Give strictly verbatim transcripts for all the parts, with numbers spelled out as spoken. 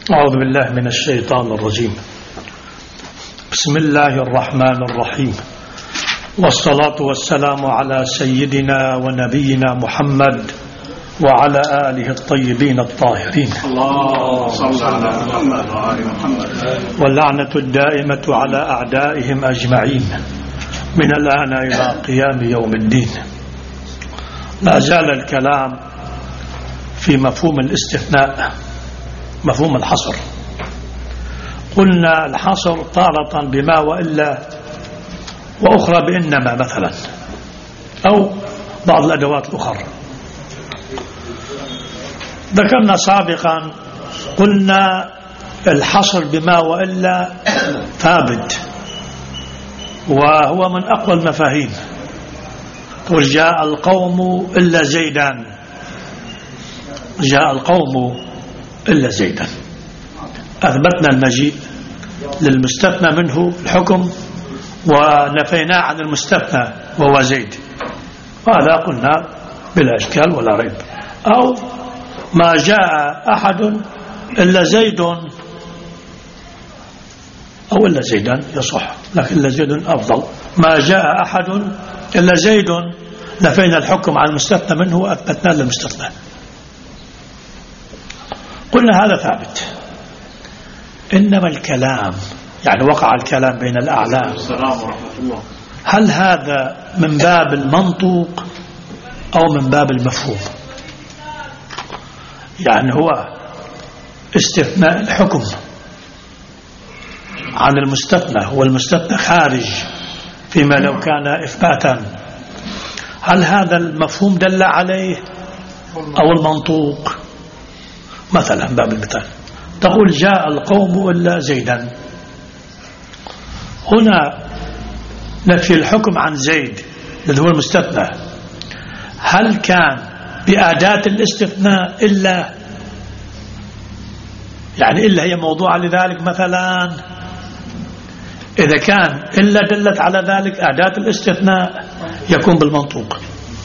أعوذ بالله من الشيطان الرجيم. بسم الله الرحمن الرحيم، والصلاة والسلام على سيدنا ونبينا محمد وعلى آله الطيبين الطاهرين. الله صل على محمد وعلى محمد. واللعنة الدائمة على أعدائهم أجمعين من الآن إلى قيام يوم الدين. لا زال الكلام في مفهوم الاستثناء، مفهوم الحصر. قلنا الحصر تارة بما وإلا، وأخرى بإنما مثلا، أو بعض الأدوات الأخرى. ذكرنا سابقا قلنا الحصر بما وإلا ثابت، وهو من أقوى المفاهيم. قل جاء القوم إلا زيدان، جاء القوم إلا زيدا. أثبتنا المجيء للمستثنى منه الحكم، ونفينا عن المستثنى وهو زيد، وهذا قلنا بلا إشكال ولا ريب. أو ما جاء أحد إلا زيد، أو إلا زيدان يصح، لكن إلا زيد أفضل. ما جاء أحد إلا زيد، نفينا الحكم عن المستثنى منه وأثبتنا للمستثنى. قلنا هذا ثابت. إنما الكلام، يعني وقع الكلام بين الأعلام، هل هذا من باب المنطوق أو من باب المفهوم؟ يعني هو استثناء الحكم عن المستثنى، هو المستثنى خارج فيما لو كان إثباتا، هل هذا المفهوم دل عليه أو المنطوق؟ مثلا باب المثال تقول جاء القوم إلا زيدا، هنا نفي الحكم عن زيد الذي هو المستثنى، هل كان بأداة الاستثناء إلا، يعني إلا هي موضوعة لذلك مثلا؟ إذا كان إلا دلت على ذلك أداة الاستثناء يكون بالمنطوق،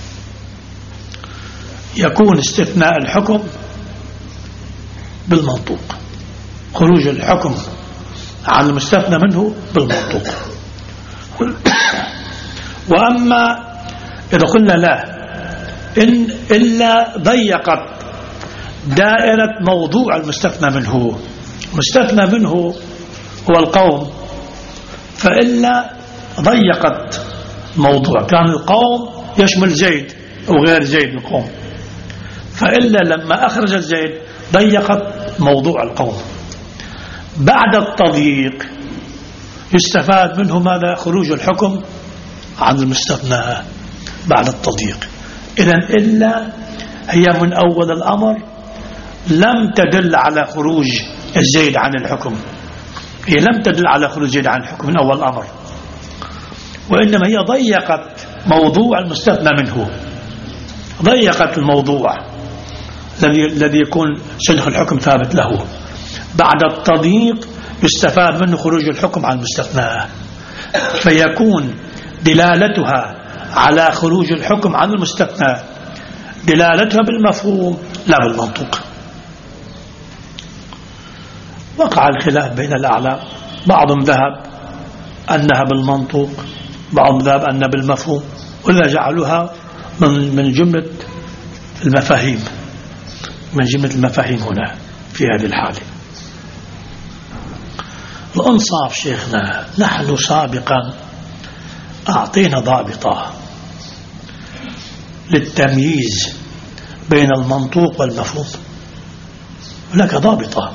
يكون استثناء الحكم بالمنطوق، خروج الحكم عن المستثنى منه بالمنطوق. وأما إذا قلنا لا، إن إلا ضيقت دائرة موضوع المستثنى منه، مستثنى منه هو القوم، فإلا ضيقت موضوع، كان القوم يشمل زيد أو غير زيد القوم، فإلا لما أخرج زيد ضيقت موضوع القوم. بعد التضييق يستفاد منه ماذا؟ خروج الحكم عن المستثنى بعد التضييق. إذن إلا هي من أول الأمر لم تدل على خروج الزيد عن الحكم، هي لم تدل على خروج زيد عن الحكم من أول الأمر، وإنما هي ضيقت موضوع المستثنى منه، ضيقت الموضوع الذي يكون صدق الحكم ثابت له. بعد التضييق يستفاد منه خروج الحكم عن المستثنى، فيكون دلالتها على خروج الحكم عن المستثنى دلالتها بالمفهوم لا بالمنطوق. وقع الخلاف بين الأعلام، بعضهم ذهب أنها بالمنطوق، بعضهم ذهب أنها بالمفهوم، ولا جعلوها من من جملة المفاهيم، من جملة المفاهيم هنا في هذه الحالة. الأنصاف شيخنا، نحن سابقا أعطينا ضابطة للتمييز بين المنطوق والمفهوم، هناك ضابطة،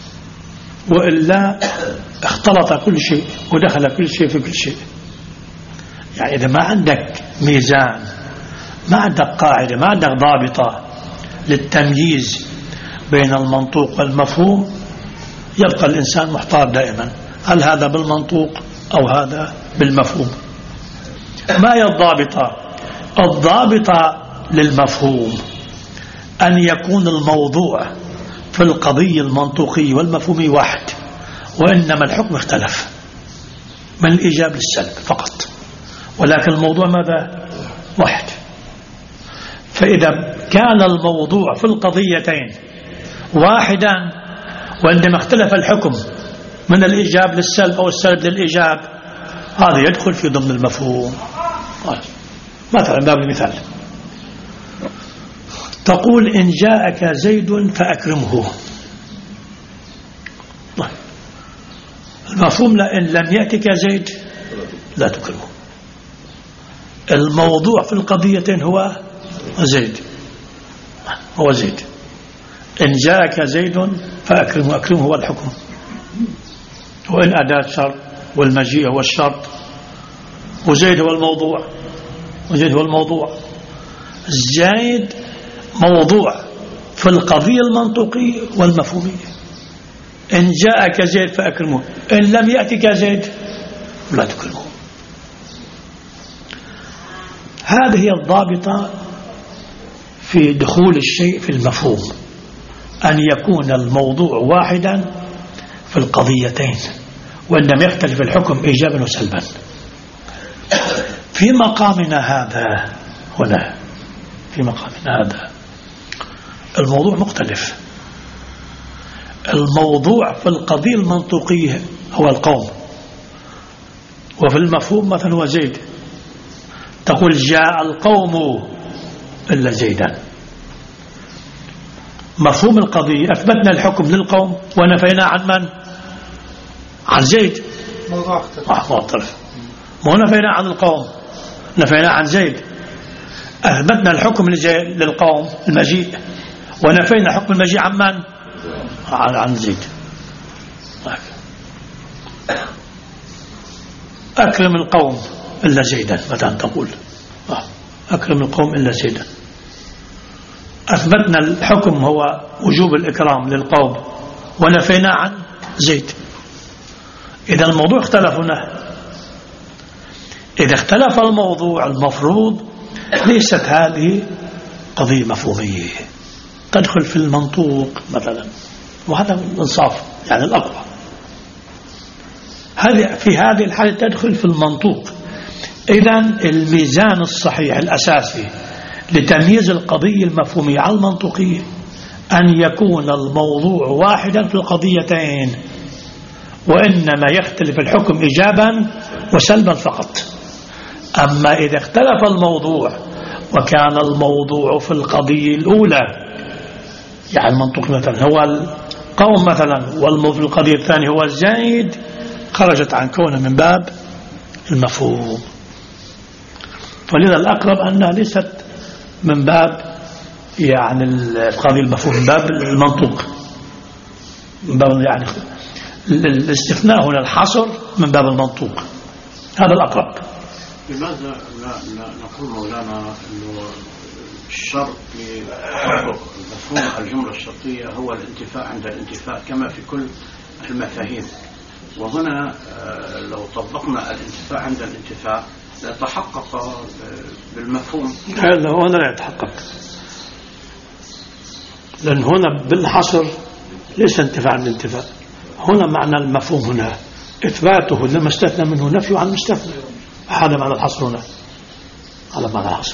وإلا اختلط كل شيء ودخل كل شيء في كل شيء. يعني إذا ما عندك ميزان، ما عندك قاعدة، ما عندك ضابطة للتمييز بين المنطوق والمفهوم، يبقى الإنسان محتار دائما، هل هذا بالمنطوق أو هذا بالمفهوم؟ ما هي الضابطة؟ الضابطة للمفهوم أن يكون الموضوع في القضية المنطوقية والمفهومية واحد، وإنما الحكم اختلف من الإيجاب للسلب فقط، ولكن الموضوع ماذا؟ واحد. فإذا كان الموضوع في القضيتين واحدا وعندما اختلف الحكم من الإيجاب للسلب أو السلب للإيجاب هذا يدخل في ضمن المفهوم. مثلا باب المثال تقول إن جاءك زيد فأكرمه. المفهوم إن لم يأتك زيد لا تكرمه. الموضوع في القضيتين هو زيد هو زيد إن جاءك زيد فأكرمه. أكرمه هو الحكم، وإن أداة شرط والمجيء هو الشرط، وزيد هو الموضوع وزيد هو الموضوع. زيد موضوع في القضية المنطقية والمفهومية. إن جاءك زيد فأكرمه، إن لم يأتك زيد لا تكرمه. هذه هي الضابطة في دخول الشيء في المفهوم، أن يكون الموضوع واحدا في القضيتين وإنما يختلف الحكم إيجابا وسلبا. في مقامنا هذا هنا في مقامنا هذا الموضوع مختلف. الموضوع في القضية المنطقية هو القوم، وفي المفهوم مثلا هو زيد. تقول جاء القوم إلا زيدا. مفهوم القضية أثبتنا الحكم للقوم ونفينا عن من؟ عن زيد. موضوع مختلف. مو نفينا عن القوم، نفينا عن زيد. أثبتنا الحكم للقوم المجيء ونفينا حكم المجيء عن من؟ عن, عن زيد. أكرم القوم إلا زيدا مثلا تقول أكرم القوم إلا زيدا. أثبتنا الحكم هو وجوب الإكرام للقوم ونفينا عن زيد. إذا الموضوع اختلف هنا. إذا اختلف الموضوع المفروض ليست هذه قضية مفهومية، تدخل في المنطوق مثلا، وهذا الإنصاف يعني الأقوى. هذه في هذه الحالة تدخل في المنطوق. إذن الميزان الصحيح الأساسي لتمييز القضية المفهومية على المنطقية أن يكون الموضوع واحدا في القضيتين، وإنما يختلف الحكم إيجابا وسلبا فقط. أما إذا اختلف الموضوع وكان الموضوع في القضية الأولى يعني المنطق مثلا هو القوم مثلا، والموضوع في القضية الثانية هو الزايد، خرجت عن كونه من باب المفهوم. فلذا الأقرب أنها ليست من باب يعني القضية المفهوم، من باب المنطوق، من باب يعني الاستثناء هنا الحصر من باب المنطوق. هذا الأقرب. لماذا لا لا نقول مولانا أنه الشرط في مفهوم الجملة الشرطية هو الانتفاء عند الانتفاء كما في كل المفاهيم، وهنا لو طبقنا الانتفاء عند الانتفاء لتحقق بالمفهوم. لا هنا لا يتحقق، لأن هنا بالحصر ليس انتفاع عند الانتفاء. هنا معنى المفهوم هنا إثباته لما استثنى منه نفي عن مستثنى. هذا معنى الحصر هنا، هذا معنى الحصر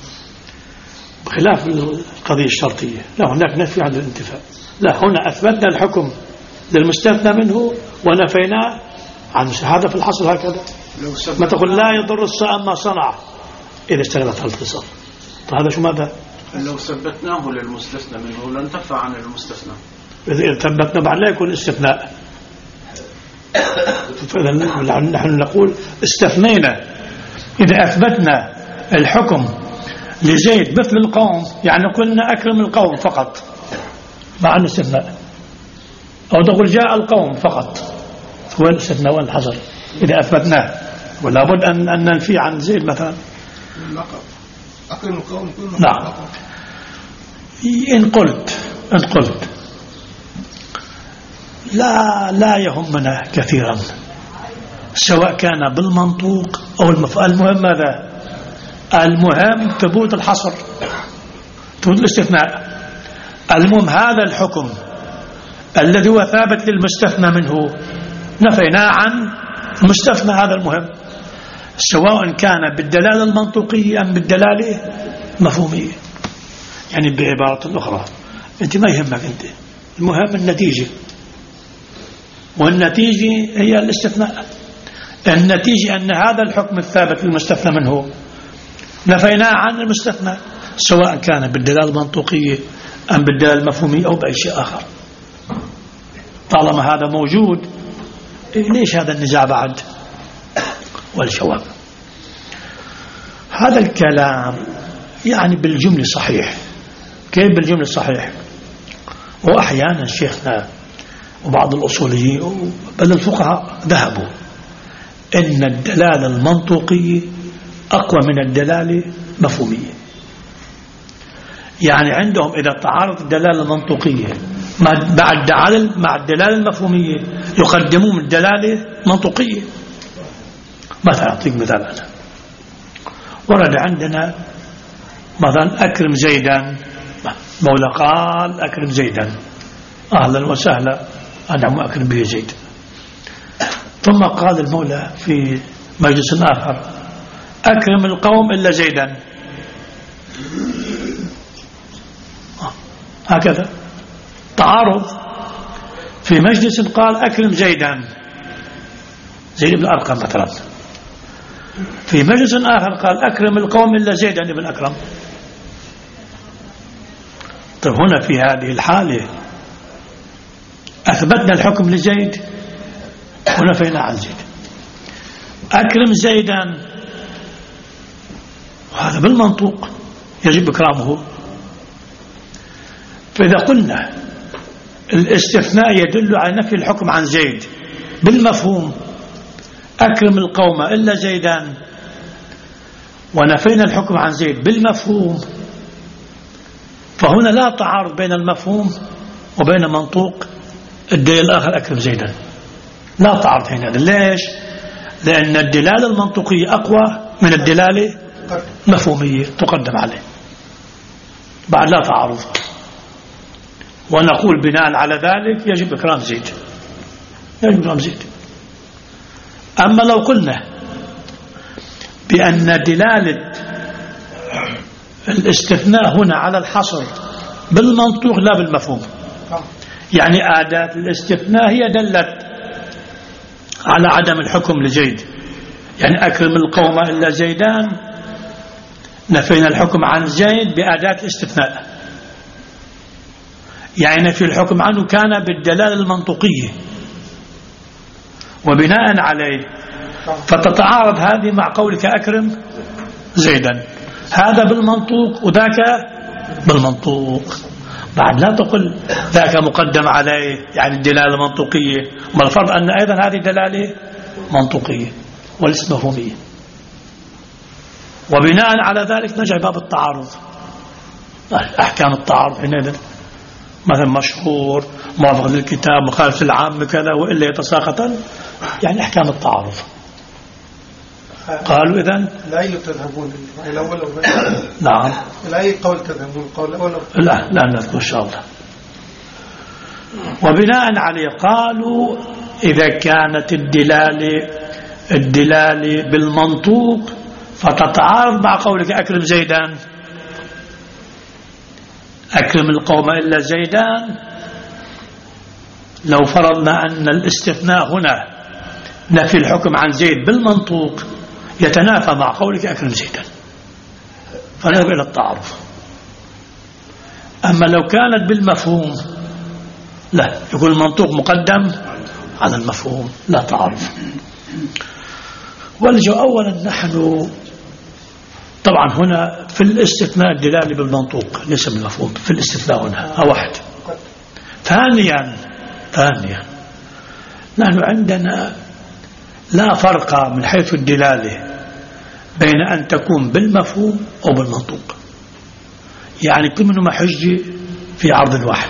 بخلاف القضية الشرطية. لا هناك نفي عن الانتفاء، لا هنا أثبتنا الحكم للمستثنى منه ونفينا عن هذا في الحصر. هكذا ما تقول لا يضر الصائم ما صنع إذا اشتغلت على الاتصال. هذا شو ماذا؟ لو ثبتناه للمستثنى منه لانتفع عن المستثنى. إذا ثبتنا بعد لا يكون استثناء. فإذا نحن نقول استثنينا إذا أثبتنا الحكم لزيد مثل القوم، يعني قلنا أكرم القوم فقط مع الاستثناء، أو تقول جاء القوم فقط، هو الاستثناء والحصر إذا أثبتناه. ولا بد أن أن ننفي عن زيد مثلا. أكرم القوم كلهم. نعم. إن قلت إن قلت لا لا يهمنا كثيرا سواء كان بالمنطوق أو المفهوم. المهم ماذا؟ المهم ثبوت الحصر، ثبوت الاستثناء. المهم هذا الحكم الذي هو ثابت للمستثنى منه نفينا عن المستثنى. هذا المهم، سواء كان بالدلالة المنطقية أم بالدلالة المفهومية. يعني بعبارة أخرى أنت ما يهمك، أنت المهم النتيجة، والنتيجة هي الاستثناء. النتيجة أن هذا الحكم الثابت المستثنى منه نفيناه عن المستثنى، سواء كان بالدلالة المنطوقية أم بالدلالة المفهومية أو بأي شيء آخر. طالما هذا موجود ليش هذا النزاع بعد؟ والجواب هذا الكلام يعني بالجملة صحيح. كيف بالجملة صحيح؟ وأحيانا شيخنا وبعض الأصوليين بل الفقهاء ذهبوا إن الدلالة المنطوقية أقوى من الدلالة المفهومية. يعني عندهم إذا تعارض الدلالة المنطوقية مع الدلالة المفهومية يقدمون الدلالة المنطوقية. مثلا أعطيك مثال، أنا ورد عندنا مثلا أكرم زيدا، مولى قال أكرم زيدا، أهلا وسهلا أنعم أكرم به زيد. ثم قال المولى في مجلس آخر أكرم القوم إلا زيدا، هكذا تعارض. في مجلس قال أكرم زيدا، زيد بن أرقم مثلا، في مجلس آخر قال أكرم القوم إلا زيدا ابن أكرم. طيب هنا في هذه الحالة أثبتنا الحكم لزيد ونفينا عن زيد. أكرم زيدا وهذا بالمنطوق يجب إكرامه. فإذا قلنا الاستثناء يدل على نفي الحكم عن زيد بالمفهوم أكرم القوم إلا زيدان، ونفينا الحكم عن زيد بالمفهوم، فهنا لا تعارض بين المفهوم وبين منطوق الدليل الآخر أكرم زيدا، لا تعارض هنا. ليش؟ لأن الدلالة المنطقية أقوى من الدلالة المفهومية تقدم عليه، بعد لا تعارض. ونقول بناء على ذلك يجب إكرام زيد، يجب إكرام زيد. أما لو قلنا بأن دلالة الاستثناء هنا على الحصر بالمنطوق لا بالمفهوم، يعني أداة الاستثناء هي دلت على عدم الحكم لزيد، يعني أكرم القوم إلا زيدان، نفينا الحكم عن زيد بأداة الاستثناء، يعني نفي الحكم عنه كان بالدلالة المنطقية، وبناء عليه فتتعارض هذه مع قولك أكرم زيدا، هذا بالمنطوق وذاك بالمنطوق. بعد لا تقل ذاك مقدم عليه يعني الدلالة منطقية، ما الفرض أن أيضا هذه دلالة منطقية وليست مفهومية. وبناء على ذلك نجي باب التعارض، أحكام التعارض حينئذ مثلا مشهور، موافق للكتاب، مخالف العام كذا، وإلا يتساقطا، يعني أحكام التعارض. قالوا إذن الأي تذهبون الأول أو نعم الأي قول تذهبون القول الأول؟ لا لا نذكر إن شاء الله. وبناء عليه قالوا إذا كانت الدلالة الدلالة بالمنطوق فتتعارض مع قولك أكرم زيدان، أكرم القوم إلا زيدان، لو فرضنا أن الاستثناء هنا نفي الحكم عن زيد بالمنطوق يتنافى مع قولك أكرم زيدا، فنذهب إلى التعارض. أما لو كانت بالمفهوم لا، يكون المنطوق مقدم على المفهوم، لا تعارض. والجو أولا نحن طبعا هنا في الاستثناء الدلالة بالمنطوق ليس بالمفهوم في الاستثناء هنا واحد. ثانيا ثانيا نحن عندنا لا فرق من حيث الدلالة بين أن تكون بالمفهوم أو بالمنطوق، يعني كل منهما حجة في عرض الواحد،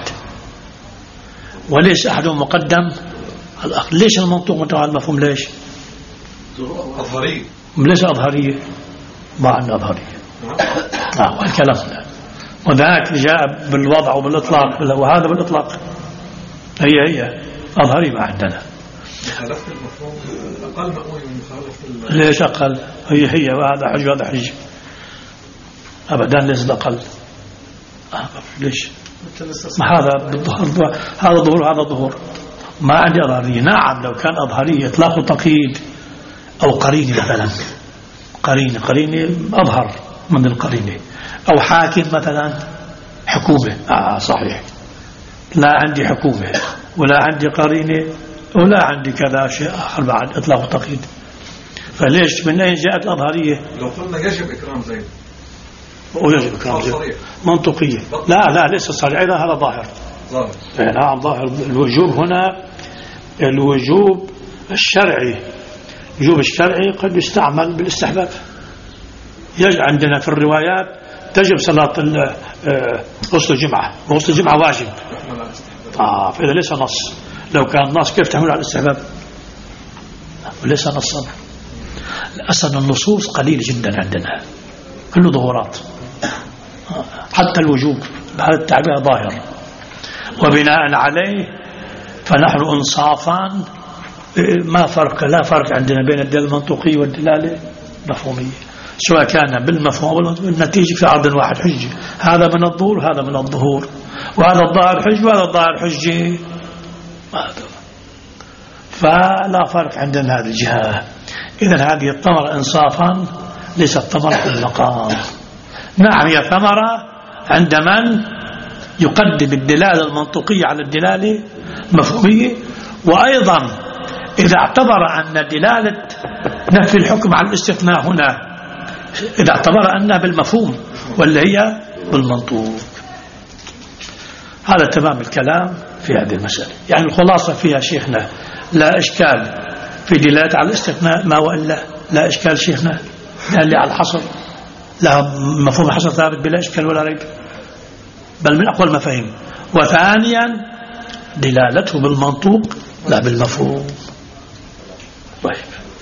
وليس أحدهم مقدم على الآخر. ليش المنطوق مقدم على المفهوم؟ ليش؟ أظهرية. ليس أظهرية، ما عندنا أظهرية. آه والكلام وذاك جاء بالوضع وبالإطلاق، وهذا بالإطلاق، هي هي أظهرية ما عندنا. مخالفة المفهوم أقل مأمون من مخالفة. ليش أقل؟ هي هي وهذا حج وهذا حج أبدا، ليس أقل. آه ليش؟ ما هذا بالظهر، هذا ظهور هذا ظهور، ما عندي أظهرية. نعم لو كان أظهرية إطلاق وتقييد أو قرينة مثلا، قرينة قرينة أظهر من القرينة، أو حاكم مثلا حكومة، آه صحيح لا عندي حكومة ولا عندي قرينة ولا عندي كذا شيء آخر بعد إطلاق وتقييد. فليش من أين جاءت الأظهرية؟ لو قلنا يجب إكرام زيد ويجب إكرام زيد منطقية. لا لا ليس صريح، أيضا هذا ظاهر. ظاهر نعم ظاهر. الوجوب هنا الوجوب الشرعي، الوجوب الشرعي قد يستعمل بالاستحباب. يجب عندنا في الروايات تجب صلاة غسل الجمعة، وغسل الجمعة واجب. آه فإذا ليس نص، لو كان نص كيف تحمل على الاستحباب؟ وليس نصا. أصلا النصوص قليل جدا عندنا، كله ظهورات، حتى الوجوب بهذا التعبير ظاهر. وبناء عليه فنحن انصافا ما فرق، لا فرق عندنا بين الدلالة المنطقية والدلالة المفهومية، سواء كان بالمفهوم أو النتيجة في عرض واحد حجة. هذا من الظهور هذا من الظهور، وهذا الظاهر حجة وهذا الظاهر حجة، فلا فرق عندنا هذه الجهة. إذن هذه الثمرة إنصافا ليست ثمرة في المقام. نعم هي ثمرة عند من يقدم الدلالة المنطقية على الدلالة المفهومية. وأيضا إذا اعتبر أن دلالة نفي الحكم على الاستثناء هنا إذا اعتبر أنها بالمفهوم ولا هي بالمنطوق. هذا تمام الكلام في هذه المسألة. يعني الخلاصة فيها شيخنا لا إشكال في دلالة على الاستثناء ما وإلا، لا إشكال شيخنا دلالة على الحصر، لا مفهوم الحصر ثابت بلا إشكال ولا ريب، بل من أقوى المفاهيم. وثانيا دلالته بالمنطوق لا بالمفهوم. طيب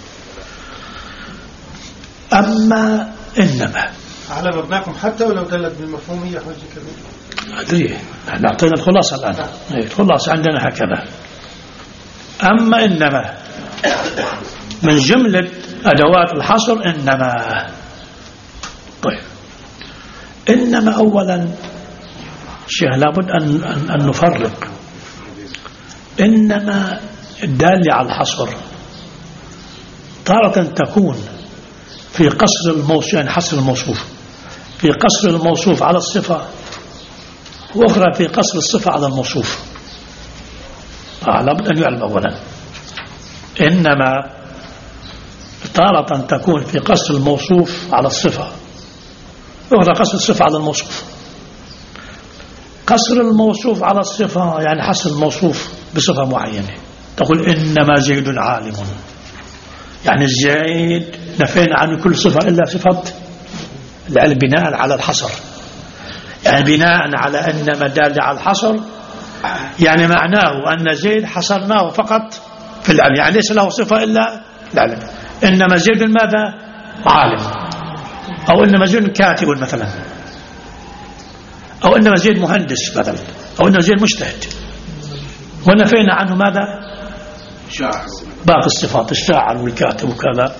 أما إنما على مبناكم حتى ولو دلت بالمفهوم هي حجة كبيرة. أدري نحن أعطينا الخلاصة الآن، الخلاصة عندنا هكذا. أما إنما من جملة أدوات الحصر إنما. طيب إنما أولا شيء لابد أن, أن, أن نفرق. إنما الدالة على الحصر تارة تكون في قصر الموصوف، يعني حصر الموصوف في قصر الموصوف على الصفة، وأخرى في قصر الصفة على الموصوف. آه لابد أن يعلم أولا إنما تارة تكون في قصر الموصوف على الصفة، وأخرى قصر الصفة على الموصوف. قصر الموصوف على الصفة يعني حصر الموصوف بصفة معينة، تقول إنما زيد عالم، يعني الزيد نفينا عنه كل صفة إلا صفة العلم بناء على الحصر. يعني بناء على أنما دال على الحصر يعني معناه أن زيد حصرناه فقط في العلم، يعني ليس له صفة إلا العلم. إنما زيد ماذا؟ عالم، أو إنما زيد كاتب مثلا، أو إنما زيد مهندس مثلا، أو إنما زيد مجتهد. ونفينا عنه ماذا؟ شاعر، باقي الصفات، الشاعر والكاتب وكذا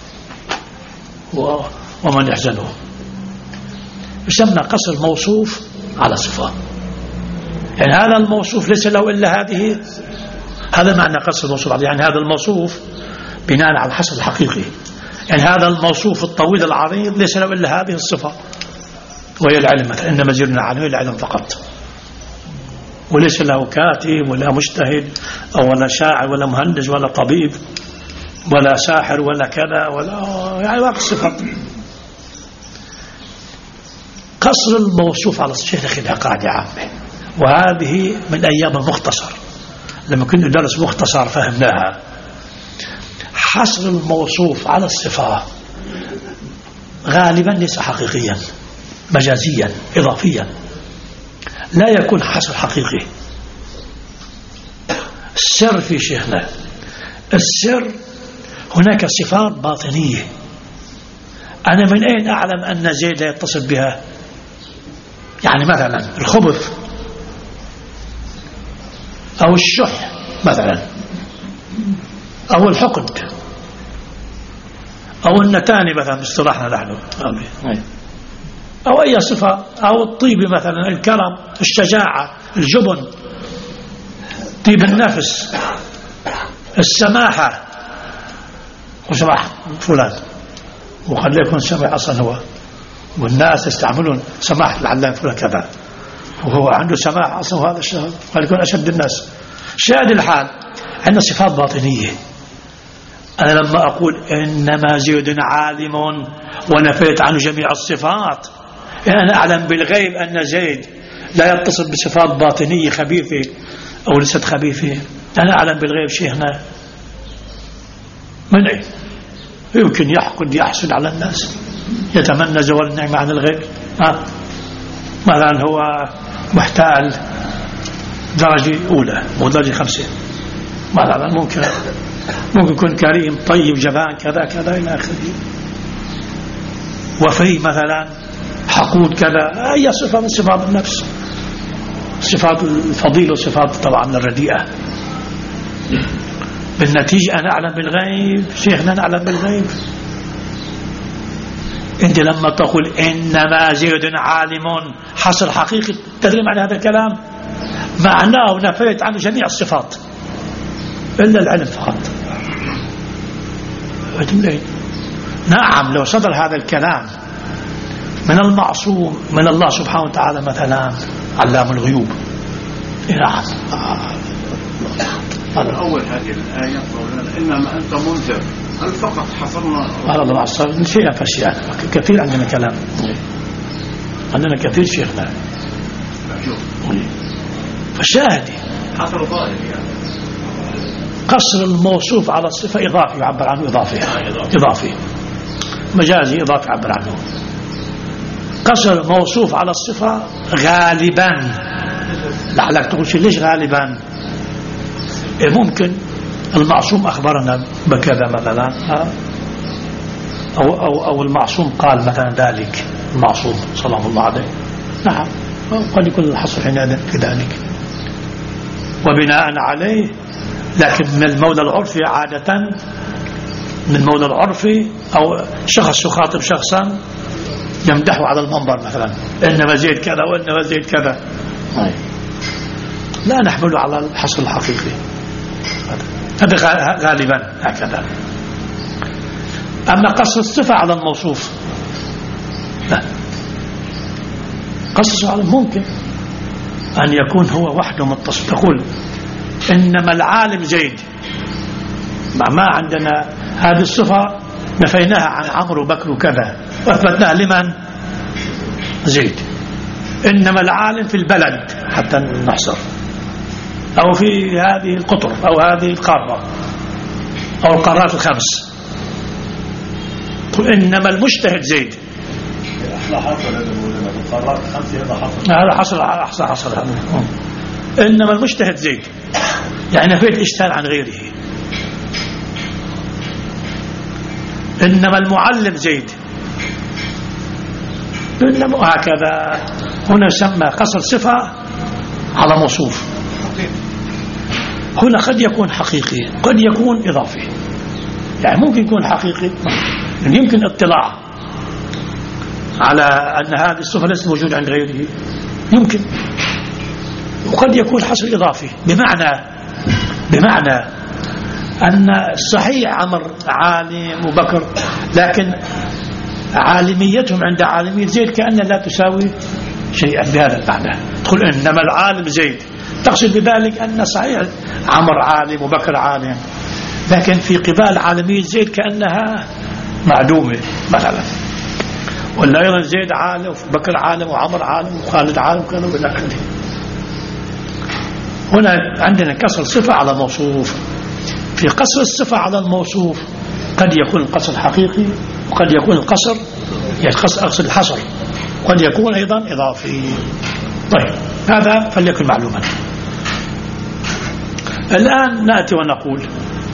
ومن يحزنه. يسمى قصر موصوف على صفة، يعني هذا الموصوف ليس له إلا هذه، هذا معنى قصر الموصوف. يعني هذا الموصوف بناء على الحصر الحقيقي، يعني هذا الموصوف الطويل العريض ليس له إلا هذه الصفة وهي العلم مثلا، إنما زيدنا عنه العلم فقط، وليس له كاتب ولا مجتهد أو ولا شاعر ولا مهندس ولا طبيب ولا ساحر ولا كذا ولا، يعني باقي الصفات. قصر الموصوف على الشيخ خلها قاعدة عامة، وهذه من أيام المختصر لما كنا ندرس مختصر فهمناها. حصر الموصوف على الصفة غالبا ليس حقيقيا، مجازيا إضافيا، لا يكون حصر حقيقي. السر في شيخنا، السر هناك صفات باطنية. أنا من أين أعلم أن زيد يتصل بها؟ يعني مثلا الخبث أو الشح مثلا، أو الحقد، أو النتاني مثلا باصطلاحنا نحن، أو أي صفة، أو الطيب مثلا، الكرم، الشجاعة، الجبن. طيب النفس، السماحة، وسماح فلان، وخليه يكون سماح أصلا هو، والناس يستعملون سماح لعلان فلان كذا، وهو عنده سماح أصلا، وهذا الشهر قال يكون أشد الناس. شاهد الحال عندنا صفات باطنية. أنا لما أقول إنما زيد عالم ونفيت عنه جميع الصفات، يعني أنا أعلم بالغيب أن زيد لا يتصل بصفات باطنية خبيثة أو ليست خبيثة. أنا أعلم بالغيب شيخنا من أين؟ يمكن يحقد يحسد على الناس، يتمنى زوال النعمة عن الغيب. ها مثلا هو محتال درجة أولى ودرجة خمسة مثلا، ممكن ممكن يكون كريم طيب جبان كذا كذا إلى آخره، وفي مثلا حقود كذا، أي صفة من صفات النفس، صفات الفضيلة وصفات طبعا الرديئة. بالنتيجة أنا أعلم بالغيب شيخنا، نعلم بالغيب. أنت لما تقول إنما زيد عالم حصر حقيقي، تدري معنى هذا الكلام؟ معناه نفيت عنه جميع الصفات إلا العلم فقط. نعم، لو صدر هذا الكلام من المعصوم من الله سبحانه وتعالى مثلا علام الغيوب، نعم. هذا أول هذه الآية إنما أنت منذر، هل فقط حصرنا هذا الله عصر شيئا فشيئا؟ كثير عندنا كلام، عندنا كثير شيخنا. فالشاهد حصر ظاهر يعني قصر الموصوف على الصفة إضافي يعبر عنه إضافي، إضافي مجازي إضافي يعبر عنه. قصر الموصوف على الصفة غالبا، لعلك تقول شيء ليش غالبا؟ ممكن المعصوم أخبرنا بكذا مثلا، أو, أو, أو المعصوم قال مثلا ذلك، المعصوم صلى الله عليه، نعم، قد يكون الحصر حينئذ كذلك وبناء عليه. لكن من المولى العرفي عادة، من المولى العرفي أو شخص يخاطب شخصا يمدحه على المنبر مثلا، إنما زيد كذا وإنما زيد كذا، لا نحمله على الحصر الحقيقي، هذا غالبا هكذا. أما قصر الصفة على الموصوف لا، قصر الصفة على ممكن أن يكون هو وحده متصل. تقول إنما العالم زيد، مع ما عندنا هذه الصفة نفيناها عن عمرو وبكر وكذا وأثبتناها لمن؟ زيد. إنما العالم في البلد حتى نحصر، أو في هذه القطر أو هذه القارة أو القارات الخمس. إنما المجتهد زيد، هذا حصل حصل حصل هذا. إنما المجتهد زيد، يعني نفيت إشتال عن غيره. إنما المعلم زيد، إنما هكذا. هنا يسمى قصر صفة على موصوف. هنا قد يكون حقيقي، قد يكون إضافي، يعني ممكن يكون حقيقي، يمكن اطلاع على أن هذه الصفة ليست موجودة عند غيره، يمكن. وقد يكون حصر إضافي، بمعنى بمعنى أن صحيح عمر عالم وبكر، لكن عالميتهم عند عالمية زيد كأن لا تساوي شيئا بهذا المعنى. تقول إنما العالم زيد، تقصد بذلك أن صحيح عمر عالم وبكر عالم، لكن في قبال عالمية زيد كأنها معدومة مثلا. ولا أيضا زيد عالم وبكر عالم وعمر عالم وخالد عالم كانوا إلى آخره. هنا عندنا قصر صفة على موصوف. في قصر الصفة على الموصوف قد يكون القصر حقيقي، وقد يكون القصر أقصد الحصر، قد يكون أيضا إضافي. طيب، هذا فليكن معلوما. الآن نأتي ونقول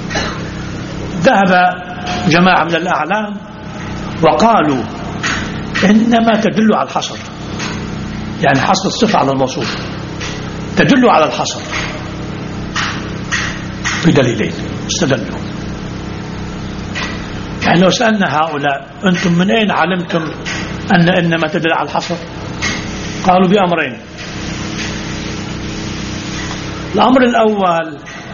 ذهب جماعة من الأعلام وقالوا إنما تدل على الحصر، يعني حصر الصفة على الموصوف تدل على الحصر بدليلين استدلوا. يعني لو سألنا هؤلاء أنتم من أين علمتم أن إنما تدل على الحصر؟ قالوا بأمرين. الأمر الأول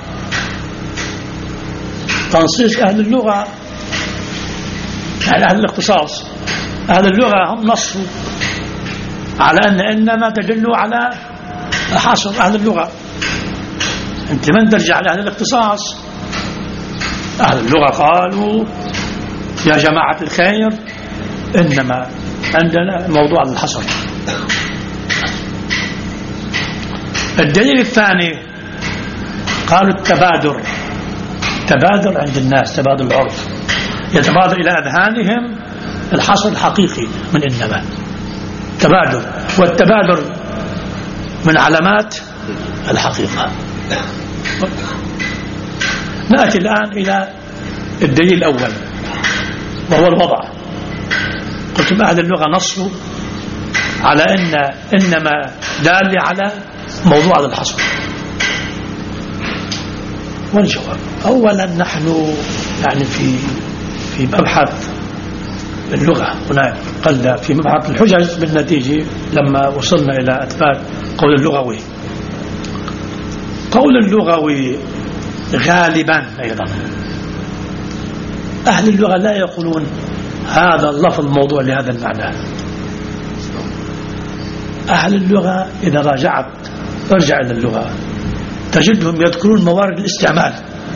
تنصيص أهل اللغة، يعني أهل الاختصاص. أهل اللغة هم نصوا على أن إنما تدل على حصر أهل اللغة. أنت من ترجع لأهل الاختصاص؟ أهل اللغة قالوا يا جماعة الخير إنما عندنا موضوع الحصر. الدليل الثاني قالوا التبادر، تبادر عند الناس، تبادل العرف، يتبادر إلى أذهانهم الحصر الحقيقي من إنما تبادر، والتبادر من علامات الحقيقة. نأتي الآن إلى الدليل الأول وهو الوضع. قلت أهل اللغة نصوا على أن إنما دال على موضوع الحصر. والجواب أولا نحن يعني في في مبحث اللغة هناك قل في مبحث الحجج بالنتيجة لما وصلنا إلى أثبات قول اللغوي. قول اللغوي غالبا أيضا أهل اللغة لا يقولون هذا اللفظ موضوع لهذا المعنى. أهل اللغة إذا راجعت ارجع إلى اللغة تجدهم يذكرون موارد الاستعمال،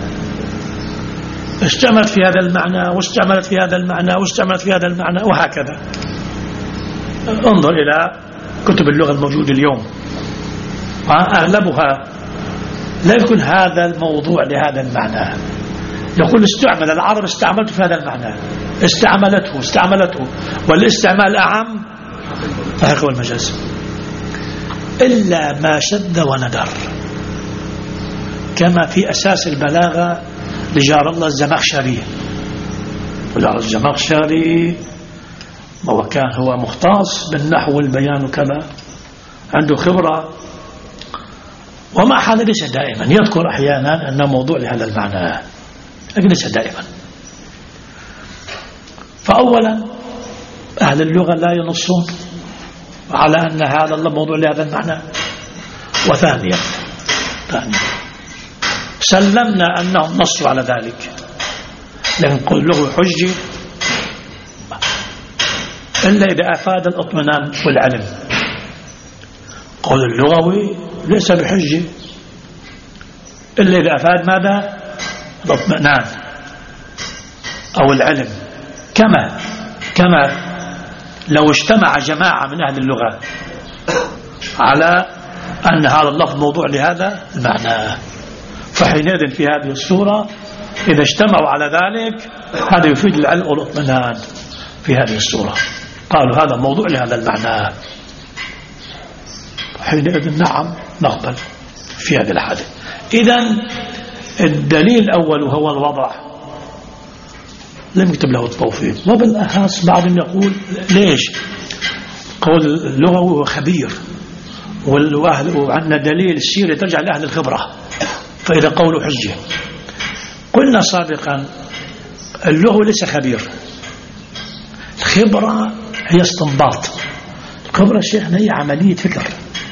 استعملت في هذا المعنى واستعملت في هذا المعنى واستعملت في هذا المعنى وهكذا. انظر إلى كتب اللغة الموجودة اليوم أغلبها لا يكون هذا الموضوع لهذا المعنى، يقول استعمل العرب استعملته في هذا المعنى، استعملته استعملته والاستعمال أعم هذا هو المجاز، إلا ما شد وندر كما في أساس البلاغة لجار الله الزمخشري. وجار الزمخشري هو كان هو مختص بالنحو والبيان وكذا، عنده خبرة، ومع هذا ليس دائما يذكر أحيانا أنه موضوع لهذا المعنى، لكن ليس دائما. فأولا أهل اللغة لا ينصون على أن هذا الموضوع لهذا المعنى. وثانيا ثانيا سلمنا أنهم نصوا على ذلك، لكن قل لغة حجة إلا إذا أفاد الاطمئنان والعلم. قول اللغوي ليس بحجة إلا إذا أفاد ماذا؟ الاطمئنان أو العلم. كما كما لو اجتمع جماعة من أهل اللغة على أن هذا اللفظ موضوع لهذا المعنى، فحينئذ في هذه الصورة إذا اجتمعوا على ذلك هذا يفيد العلم والاطمئنان في هذه الصورة، قالوا هذا موضوع لهذا المعنى، حينئذ نعم نقبل في هذه الحالة. إذن الدليل الأول وهو الوضع لم يكتب له التوفيق. وبالأخص بعضهم يقول ليش؟ قول اللغوي هو خبير، وعندنا دليل السيرة ترجع لأهل الخبرة، فإذا قوله حجة. قلنا سابقا اللغة ليس خبير، الخبرة هي استنباط، الخبرة شيخنا هي عملية فكر.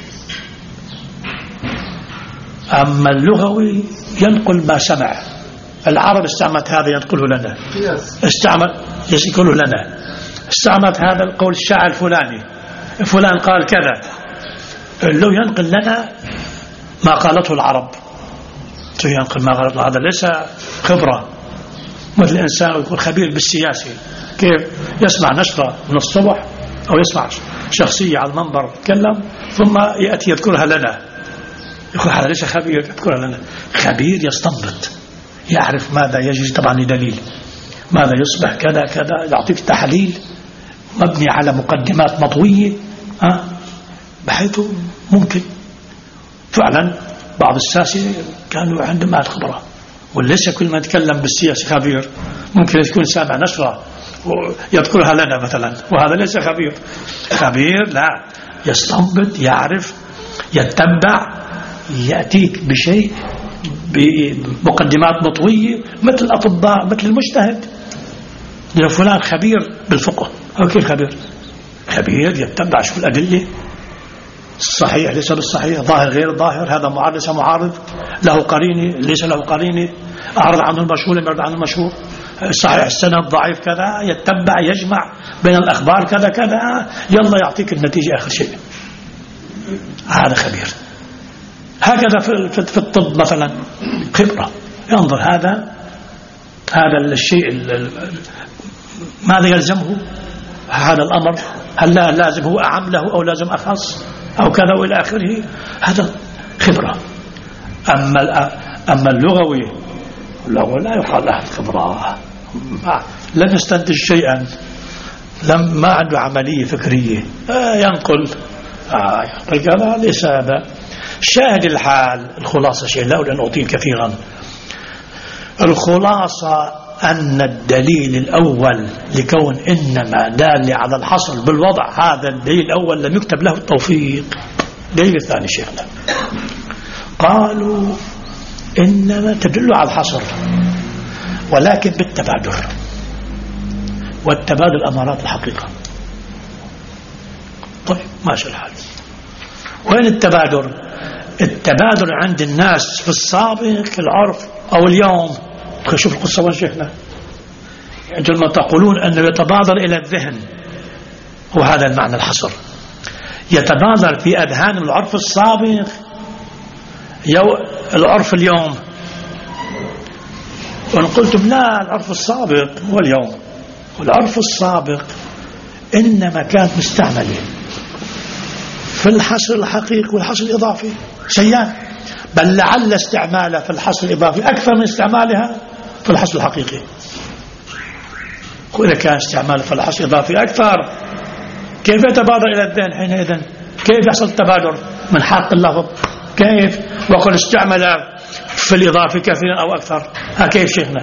أما اللغوي ينقل ما سمع، العرب استعملت هذا ينقله لنا، استعمل ينقله لنا، استعملت هذا القول الشاعر الفلاني فلان قال كذا، اللغة ينقل لنا ما قالته العرب، ينقل ما قالته. هذا ليس خبرة. مثل الإنسان يكون خبير بالسياسة، كيف يسمع نشرة من الصبح أو يسمع شخصية على المنبر تكلم ثم يأتي يذكرها لنا، يقول هذا ليس خبير يذكرها لنا. خبير يستنبط، يعرف ماذا يجري، طبعا دليل ماذا يصبح كذا كذا، يعطيك تحليل مبني على مقدمات مطوية، ها بحيث ممكن فعلا بعض الساسة كانوا عندهم الخبرة، وليس كل ما يتكلم بالسياسة خبير، ممكن يكون سامع نشرة ويذكرها لنا مثلا، وهذا ليس خبير. خبير لا، يستنبط، يعرف، يتبع، يأتيك بشيء بمقدمات مطوية، مثل الأطباء، مثل المجتهد. لو فلان خبير بالفقه، أو كيف خبير؟ خبير يتبع شو الأدلة الصحيح ليس بالصحيح، ظاهر غير ظاهر، هذا معارض ليس معارض، له قرينه ليس له قرينه، أعرض عنه المشهور لم يعرض عنه المشهور، صحيح السند ضعيف كذا، يتبع يجمع بين الأخبار كذا كذا، يلا يعطيك النتيجة آخر شيء. هذا خبير. هكذا في الطب مثلا خبرة، ينظر هذا هذا الشيء ماذا يلزمه هذا الأمر، هل لا لازم هو أعم له أو لازم أخص أو كذا وإلى آخره، هذا خبرة. أما أما اللغوي اللغوي لا يقال له خبرة، لم يستنتج شيئا، لم ما عنده عملية فكرية، آه ينقل آه هذا ليس هذا. شاهد الحال الخلاصة شيء لا أريد أن أطيل كثيرا. الخلاصة أن الدليل الأول لكون إنما دال على الحصر بالوضع، هذا الدليل الأول لم يكتب له التوفيق. الدليل الثاني شيخنا قالوا إنما تدل على الحصر ولكن بالتبادر، والتبادل أمارات الحقيقة. طيب ماشي الحال. وين التبادر؟ التبادل عند الناس في السابق العرف أو اليوم. شوف القصة وين شيخنا، عندما تقولون أنه يتبادر إلى الذهن، وهذا المعنى الحصر، يتبادر في أذهان العرف السابق يو العرف اليوم. وإن قلتم لا العرف السابق هو اليوم، والعرف السابق إنما كانت مستعملة في الحصر الحقيقي والحصر الإضافي شيئان، بل لعل استعمالها في الحصر الإضافي أكثر من استعمالها في الحصر الحقيقي. وإذا كان استعمالها في الحصر الإضافي أكثر، كيف يتبادر إلى الذهن حينئذ؟ كيف يحصل التبادر من حق اللفظ؟ كيف وقد استعمل في الإضافي كثيرا أو أكثر؟ ها كيف شيخنا؟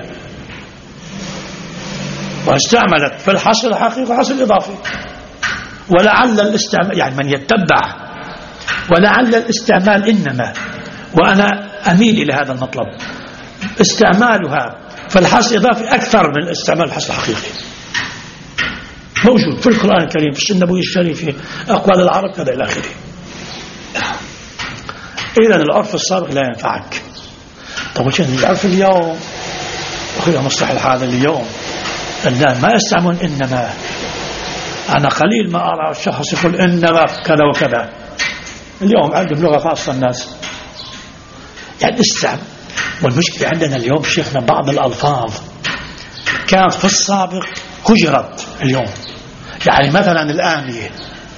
واستعملت في الحصر الحقيقي والحصر الإضافي، ولعل الاستعمال يعني من يتبع، ولعل الاستعمال إنما، وأنا أميل إلى هذا المطلب، استعمالها في الحصر الإضافي أكثر من استعمال الحصر الحقيقي. موجود في القرآن الكريم، في السنة النبوية الشريفة، أقوال العرب كذا إلى آخره. إذن العرف السابق لا ينفعك. طب وش العرف اليوم؟ أخي مصطلح هذا اليوم الناس ما يستعملون إنما. أنا قليل ما أرى الشخص يقول إنما كذا وكذا. اليوم عندهم لغة خاصة الناس يعني استعمل. والمشكلة عندنا اليوم شيخنا بعض الألفاظ كانت في السابق هجرت اليوم، يعني مثلا الآنية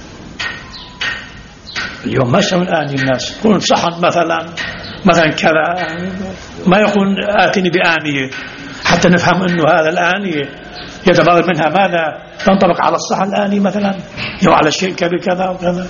اليوم ما يسمون آنية الناس، يقولون صحن مثلا مثلا كذا، ما يقول آتني بآنية حتى نفهم أنه هذا الآنية يتبادر منها ماذا تنطبق على الصحن الآنية مثلا أو على الشيء كبير كذا وكذا.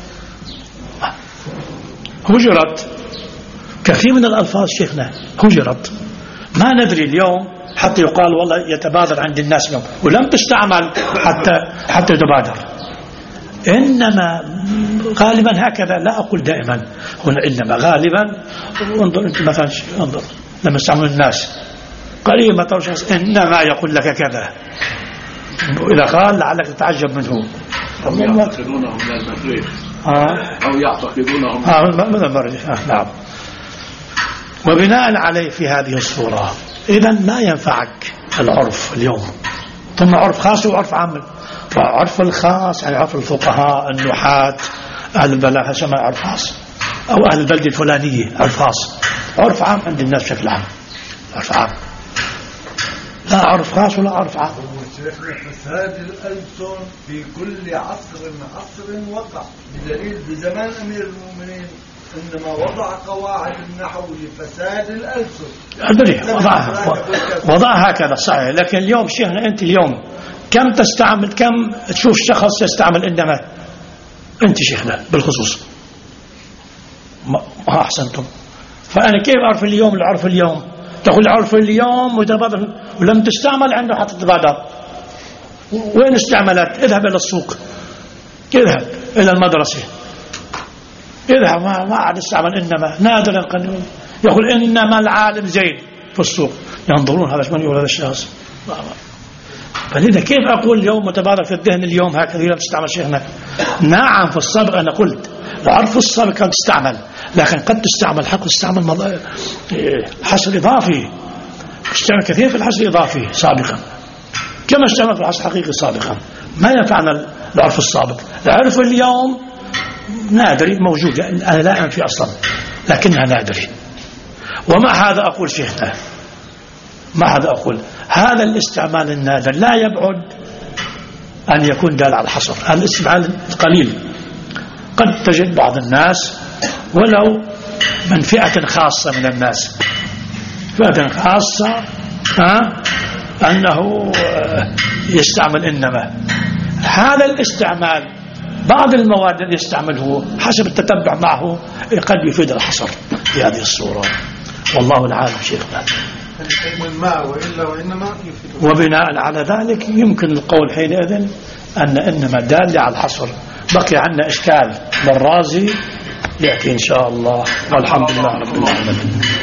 هجرت كثير من الألفاظ شيخنا، هجرت ما ندري اليوم حتى يقال والله يتبادر عند الناس اليوم، ولم تستعمل حتى حتى يتبادر. إنما غالبا هكذا، لا أقول دائما هنا، إنما غالبا. انظر أنت مثلا، انظر لما يستعمل الناس قريب ما ترى شخص إنما يقول لك كذا، إذا قال لعلك تتعجب منه. أو يعتقدونهم من المريخ أو يعتقدونهم من المريخ. آه نعم. وبناء عليه في هذه الصورة إذن ما ينفعك العرف اليوم، ثم عرف خاص وعرف عام. فعرف الخاص يعني عرف الفقهاء النحاة أهل البلاغة سمى عرف خاص، أو أهل البلد الفلانية عرف خاص. عرف عام عند الناس بشكل عام، عرف عام، لا عرف خاص ولا عرف عام. فساد الألسن في كل عصر عصر وقع، بدليل بزمان أمير المؤمنين إنما وضع قواعد النحو لفساد الألسن. أدري وضعها وضعها هكذا صحيح، لكن اليوم شيخنا أنت اليوم كم تستعمل، كم تشوف شخص يستعمل إنما أنت شيخنا بالخصوص ما أحسنتم. فأنا كيف أعرف اليوم العرف اليوم؟ تقول عرف اليوم متبادر ولم تستعمل عنده حتى تتبادر. وين استعملت؟ اذهب إلى السوق، اذهب إلى المدرسة، اذهب ما ما عاد استعمل إنما. نادرا قد يقول إنما العالم زين في السوق، ينظرون هذا من يقول هذا الشخص. فلذا كيف أقول اليوم متبادر في الذهن اليوم هكذا لم تستعمل شيخنا؟ نعم في السابق أنا قلت العرف السابق كانت تستعمل، لكن قد تستعمل حق تستعمل مض... حصر إضافي، تستعمل كثير في الحصر الإضافي سابقا كما استعمل في الحصر الحقيقي سابقا. ما ينفعنا العرف السابق. العرف اليوم نادري موجود، أنا لا أنفي أصلا لكنها نادري. ومع هذا أقول شيخنا، مع هذا أقول هذا الاستعمال النادر لا يبعد أن يكون دال على الحصر. هذا الاستعمال قليل، قد تجد بعض الناس ولو من فئة خاصة من الناس، فئة خاصة ها أنه يستعمل إنما. هذا الاستعمال بعض المواد اللي يستعمله حسب التتبع معه قد يفيد الحصر في هذه الصورة، والله العالم شيخنا. ما وإلا وإنما يفيد. وبناء على ذلك يمكن القول حينئذ أن إنما دال على الحصر. بقي عنا إشكال للرازي يأتي إن شاء الله، والحمد لله رب العالمين.